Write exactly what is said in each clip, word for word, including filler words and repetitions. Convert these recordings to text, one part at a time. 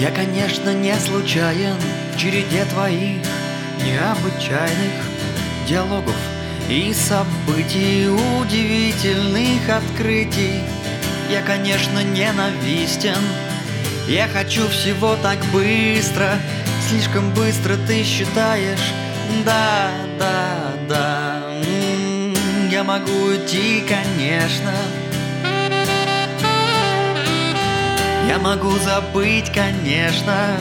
Я, конечно, не случайен в череде твоих необычайных диалогов и событий, удивительных открытий. Я, конечно, ненавистен. Я хочу всего так быстро. Слишком быстро ты считаешь. Да, да, да. М-м, я могу уйти, конечно. Я могу забыть, конечно.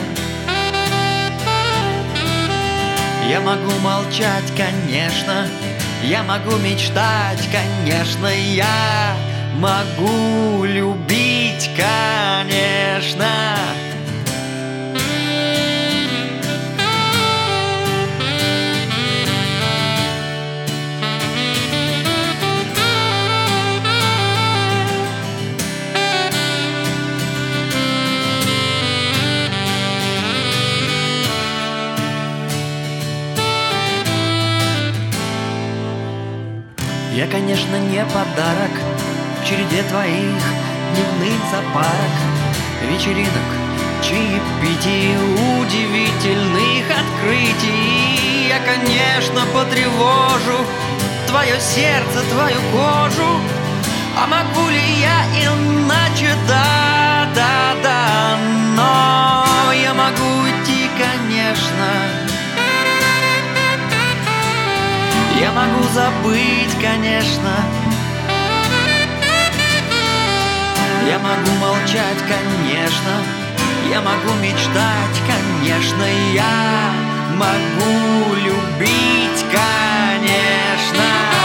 Я могу молчать, конечно. Я могу мечтать, конечно. Я могу любить, конечно. Я, конечно, не подарок в череде твоих дневных запарок, вечеринок, чаепитий, удивительных открытий. Я, конечно, потревожу твое сердце, твою кожу. А могу ли я иначе? Да, да, да. Но я могу уйти, конечно. Я могу забыть, конечно. Я могу молчать, конечно. Я могу мечтать, конечно. Я могу любить, конечно.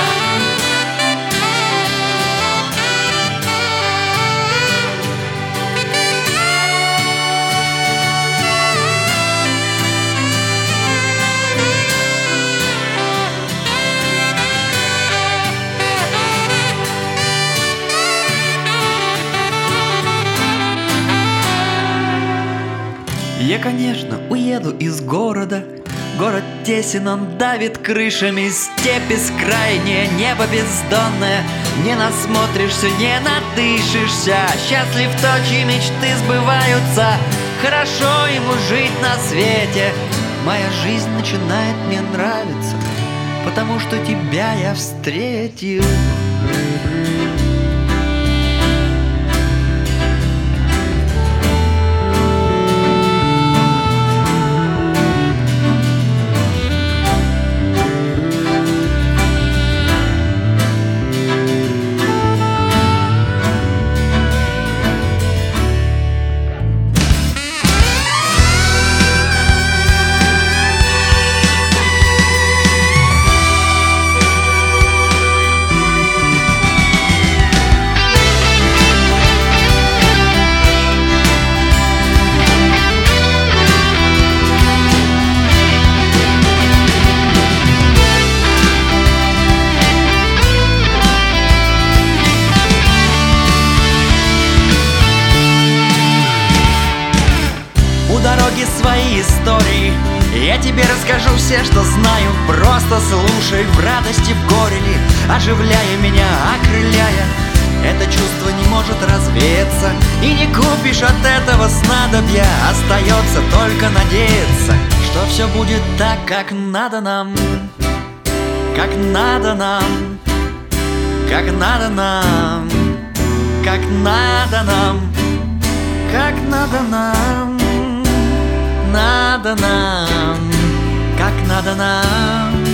Я, конечно, уеду из города. Город тесен, он давит крышами. Степь бескрайняя, небо бездонное. Не насмотришься, не надышишься. Счастлив тот, чьи мечты сбываются. Хорошо ему жить на свете. Моя жизнь начинает мне нравиться, потому что тебя я встретил. Свои истории я тебе расскажу все, что знаю. Просто слушай, в радости, в горе ли, оживляя меня, окрыляя. Это чувство не может развеяться, и не купишь от этого снадобья. Остается только надеяться, что все будет так, как надо нам. Как надо нам. Как надо нам. Как надо нам. Как надо нам. Надо нам, как надо нам.